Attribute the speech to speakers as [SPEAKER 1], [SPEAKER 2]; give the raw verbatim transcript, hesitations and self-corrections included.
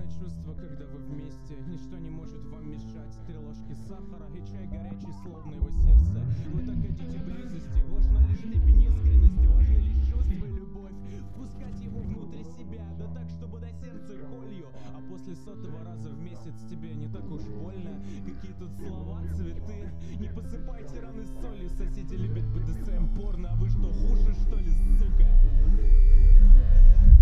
[SPEAKER 1] чувство, когда вы вместе. Ничто не может вам мешать. Три ложки сахара и чай горячий, словно его сердце. Вы так хотите близости. Важна лишь степень искренности, важны лишь чувства и любовь. Впускать его внутрь себя, да так, чтобы до сердца колью. А после сотого раза в месяц тебе не так уж больно. Какие тут слова, цветы. Не посыпайте раны солью. Соседи любят бэ дэ эс эм порно. А вы что, хуже, что ли, сука?